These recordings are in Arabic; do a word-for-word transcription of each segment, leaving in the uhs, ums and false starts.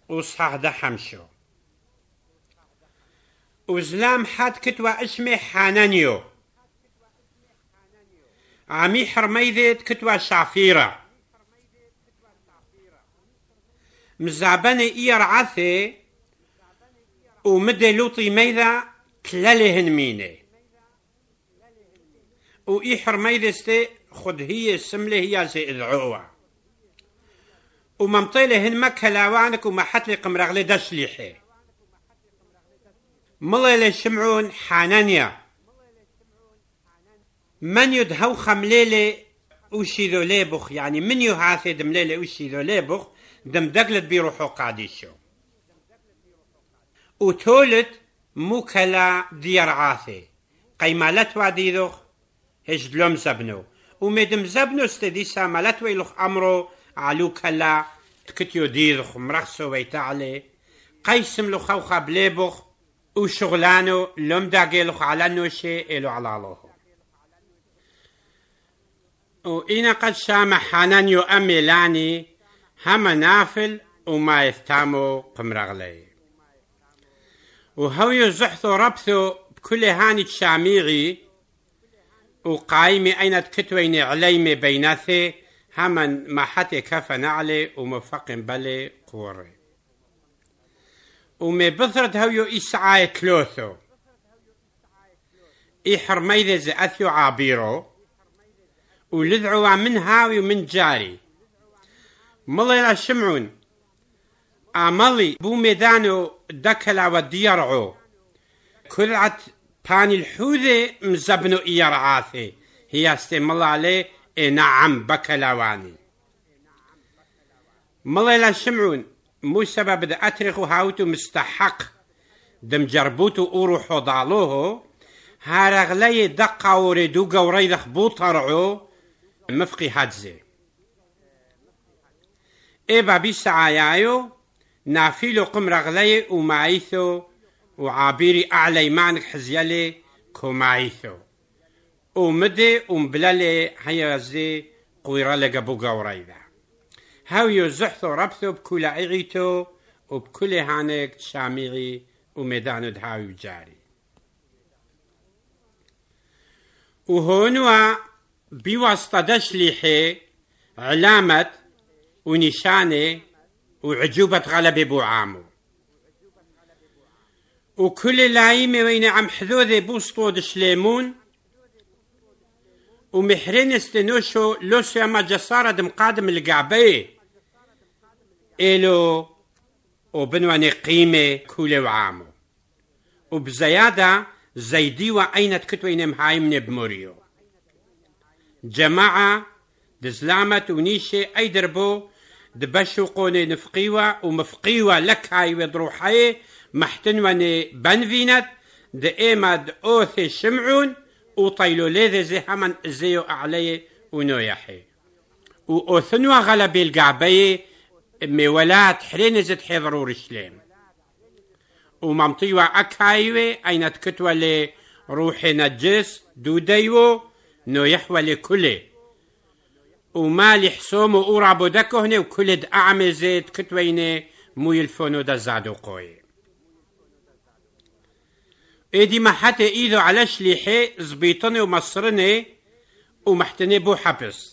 وصحح ده حمشو وزلام حد كتوى اسمه حانانيو عمي حرميذت كتوى شعفيرة مزعباني إير عثي ومدي لوطي ميذا تلالهن ميني وإي حرميذستي خد هي السملة هي زي العوة وممطيلهن مكلاوانك وما حتلي قمرغلي دشليحي مليلة شمعون حانانيا من يدهو خمليلة وشي ذو ليبخ يعني من يهاثي دمليلة وشي ذو ليبخ دم دقلت بيروحو قاديشو وتولت موكلا ديار عاثي قيمالت واديدوخ هجدلوم زبنو ومدم زبنو استدي سامالت ويلوخ أمرو علو كلا تكتيو ديدوخ مرخصو ويتعلي قيسم لو خوخا بليبوخ وشغلانو لوم داقيلوخ على نوشي إلو على الله وإنا قد شام حانانيو أمي لاني هما نافل وما يفتامو قمرغلي وهو يزحثو ربثو بكل هاني تشاميغي وقايمي أين تكتويني عليمي بيناثي همن ما حتى كفن علي ومفق بلي قوري ومي بثرت هويو إسعاي كلوثو إي حرميذي زأثيو عابيرو ولذعوا من هاوي ومن جاري مليلا شمعون عملي بو ميدانو دكلا وديرعو كرعت باني الحوذي مزبنو إيرعاثي هي استملا عليه إيه نعم بكلاواني مليلا شمعون مو سبب دا أترخو هاوتو مستحق دم جربوتو أوروحو ضالوهو هارغلي دقا وردو قوريدخ بوطرعو مفقي هادزي إبا بيسعايايو نافيلو قمرغلي ومايثو وعابيري أعلي معنك حزيالي كومايثو ومدي ومبلالي هيازي قويرالي قبو قوريدا هاو يزحثو ربثو بكل عيغيتو وبكل هانك شاميغي وميدانو دهاو جاري وهونوا بواسطة دشليحي علامة ونشانة وعجوبة غلبة بوعامو وكل لايمة وين عم حذوذي بوسطو دشليمون ومحرين استنوشو لوسيا ما جسارة دم قادم القعبية إلو وبنواني قيمة كل وعامو وبزيادة زيديوة أين تكتوين مهايمن بموريو جماعة دزلامة ونيشي أي دربو دبشو قوني نفقيوة ومفقيوة لك هاي ودروحي محتنواني بنفينت دائما أوثي شمعون وطيلو ليذي زي همن زيو أعلي ونويحي وأوثنوا غلبي القعبية مولات حرين زد حضروا رشليم وممطيوة أكايوة أين تكتوى لي روحي نجس دوديو نويحوى لكله ومالي حسومو أورابو دكوهني وكل دعم زيت كتويني مو يلفونو دا زادو قوي ايدي ما حتى ايدو على شليحي زبيطني ومصرني ومحتني بو حبس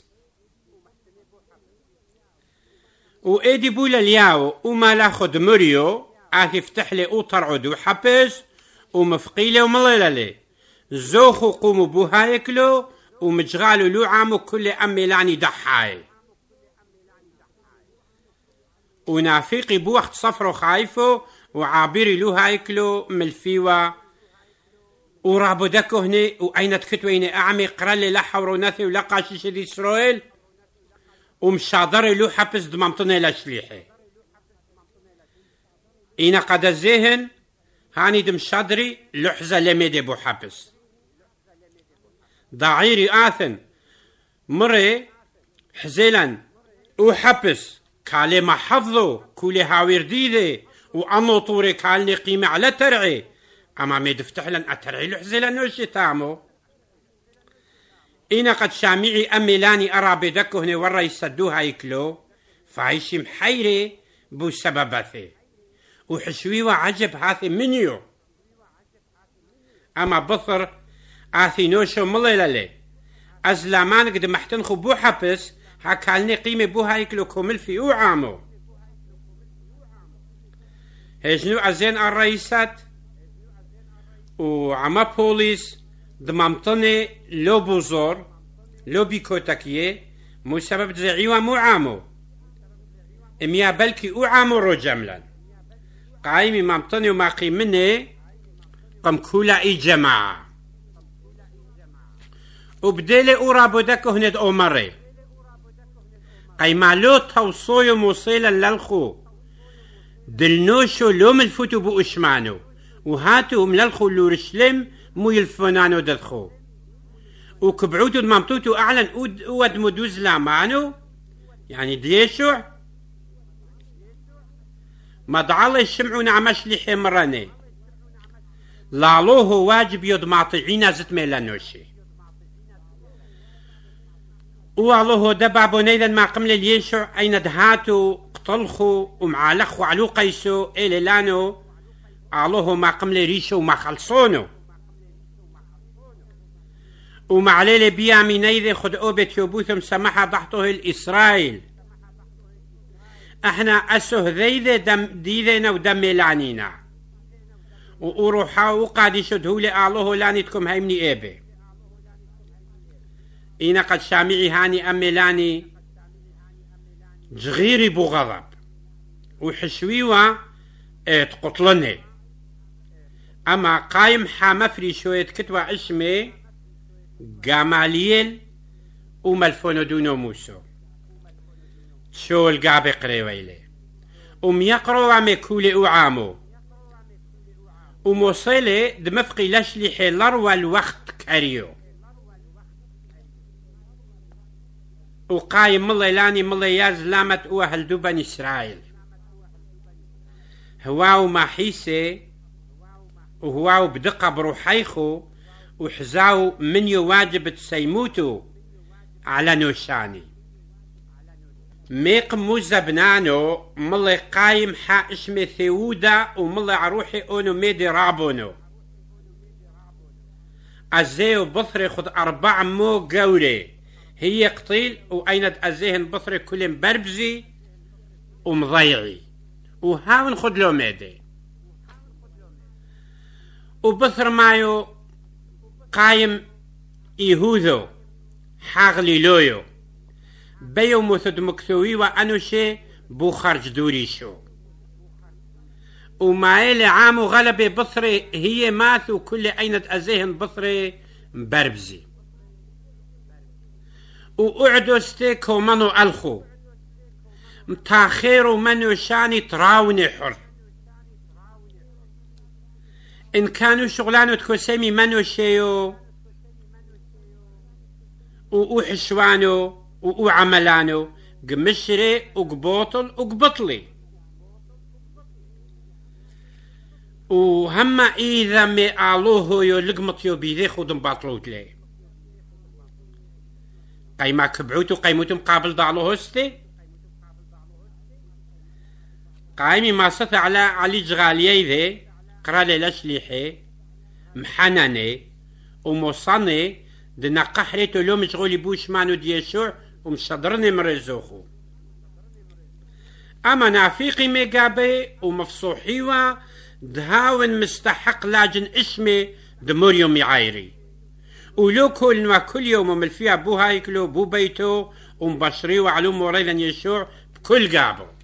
وايدي بولا الياو وما لاخد مريو آثي فتحلي اوطر عدو حبس ومفقيلي ومليلالي زوخو قومو بو هايكلو ومجغالو لو عامو كل أمي لاني دحاي ونافيقي بو وقت صفرو خايفو وعابيري لو هايكلو ملفيوة ورابو دكو هني وأين تكتويني أعمي قرالي لحورو ناثي ولقاشي شدي إسرائيل ومشادري لو حبس دمامتوني لشليحي إينا قد الزهن هاني دمشادري لحظة لميدي بو حبس ضعيري آثن مري حزيلا وحبس كالي ما حفظو كولي هاوير ديدي وأنو طوري كالني قيمة على ترعي أما ميد فتحلن أترعي لحزيلا نوشي تامو إنا قد شامعي أميلاني أرابي دكو هني ورا يسدوها يكلو فايشي محيري بو سببثي وحشوي وعجب هاثي منيو أما بثر آثي نوشو مليلالي أزلامان قد محتنخو بو حبس حكالني قيمة بو هايكلو كومل في او عامو هجنو أزين الرئيسات وعما بوليس دمامطني لو بوزور لو بيكوتاكيه مو سبب زعيوة مو عامو اميا بلكي او عامو رو جملا قايمي مامطني وما قيمني قم كولا اي جماعة وبديلي او رابودك هند اومري قيمالو توصوي موصيلا للخو دلنوشو لوم الفتو بو اشمانو وهاتو مللخو لورشلم مو يلفونانو ددخو وكبعوتو دمامتوتو اعلن اود مدوز لامانو يعني ديشو مدعالي الشمعو نعمش لحي مراني لالوه واجب يود معطيعينا زت ميلانوشي والله دبع بنيدا ما قمل اليشو اين دهاتو قتلخو ومعالخو علو قيسو إلي لانو الله ما قمل ريشو وما خلصونو ومع ليلة بيامي نيذي خد اوبت يوبوثم سمحة ضحطه الإسرائيل احنا اسه ذيذي دم ديذينا ودم لعنينا وروحا وقاد يشدهولي الله لانتكم هيمني ايبي إنا قد شامعي هاني أميلاني جغيري بو غضب وحشويوة تقتلني أما قايم حامفري شوية كتوى اسمي جاماليل وملفونو دونو موسو شو القابي قريويلي أم يقروا عمي كولي وعامو وموصلي دمفقي لشلي حيلر والوقت كاريو وقايم ملي لاني ملي ياز لامت او اهل دوبان اسرائيل هواو ما حيسي وهواو بدقة بروحيخو وحزاو من يواجب تسيموتو على نوشاني ميق موزبنانو ملي قايم حا اسمي ثيودا وملي عروحي اونو ميدي رابونو ازيو بثري خد اربع مو قولي هي قتيل وأين تأزيهن بصري كل بربزي ومضيعي وهاون خد له ميدي وبثر مايو قايم يهوذو حاغلي لويو بيو مثد مكثوي وأنو شي بو خرج دوري شو ومايلي عامو غلبي بصري هي ماثو كل أين تأزيهن بصري بربزي وقعدوا ستيكو منو ألخو متاخيرو منو شاني تراوني حر إن كانوا شغلانو تكوسيمي منو شيو وحشوانو وعملانو قمشري وقبوطل وقبطلي وهما إذا مي آلوهو يو لقمطيو بيذي خودم باطلوت لي قيما كبعوتو قيموتو مقابل ضعلو هستي قايمي ما سطع على علي جغاليي ذي قرالي لشليحي محناني وموصاني دنا قحريتو لو مشغولي بوش مانو ديشوع ومشدرني مرزوخو اما نافيقي ميقابي ومفصوحيوا دهاون مستحق لاجن اسمي دموريو ميعايري ولو كل كل يوم ملفيها بو هايكلو بو بيتو ومبشري وعلوم وريلا يشوع بكل قابو